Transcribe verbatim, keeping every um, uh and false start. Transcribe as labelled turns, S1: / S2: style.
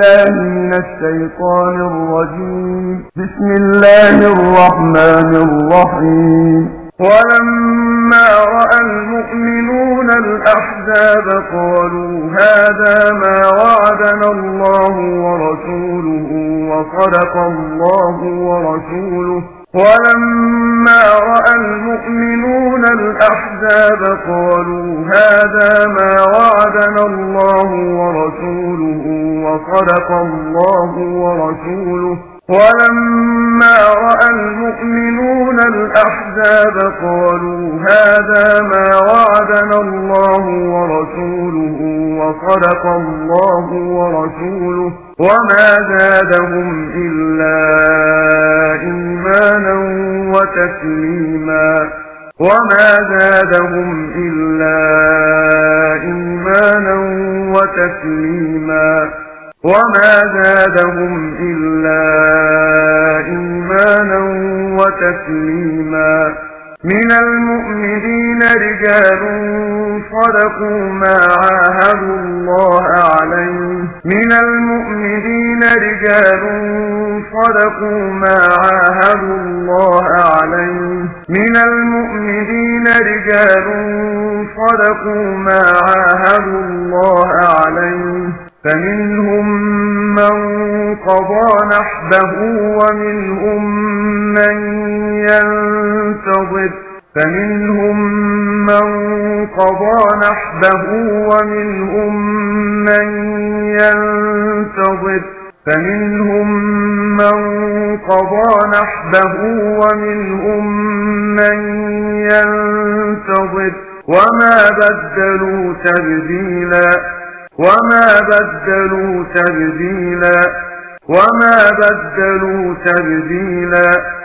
S1: بالله من الشيطان الرجيم. بسم الله الرحمن الرحيم. ولما رأى المؤمنون الأحزاب قالوا هذا ما وعدنا الله ورسوله وصدق الله ورسوله. ولما رأى المؤمنون الأحزاب قالوا هذا ما وعدنا الله ورسوله وصدق الله ورسوله. ولما رأى المؤمنون الأحزاب قالوا هذا ما وعدنا الله ورسوله وصدق الله ورسوله. وما زادهم إلا إيمانا وتسليما وما زادهم إلا إيمانا وتسليما وما زادهم إلا إيمانا وتسليما. من المؤمنين رجال صدقوا ما عاهدوا الله عليه من المؤمنين رجال صدقوا ما عاهدوا الله عليه من المؤمنين رجال صدقوا ما عاهدوا الله عليه فمنهم من قضى نحبه ومنهم من ينتظر فمنهم من قضى نحبه ومنهم من ينتظر فمنهم من قضى نحبه ومنهم من ينتظر وما بدلوا تبديلا وما بدلوا تبديلا وما بدلوا تبديلا.